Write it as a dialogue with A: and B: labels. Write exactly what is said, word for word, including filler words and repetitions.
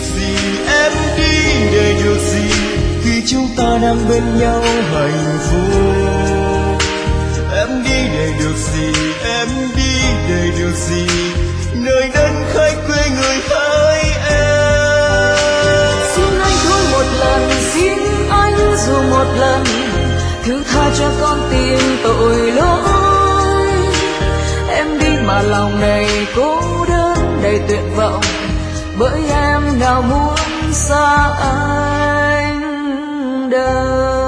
A: gì, em đi để được gì khi chúng ta đang bên nhau hạnh phúc. Em đi để được gì, em đi để được gì, nơi đất khách quê người hỡi em.
B: Xin anh thôi một lần, xin anh dù một lần, thứ tha cho con tìm tội lỗi. Em đi mà lòng này cô đơn đầy tuyệt vọng, bởi em nào muốn xa anh đâu.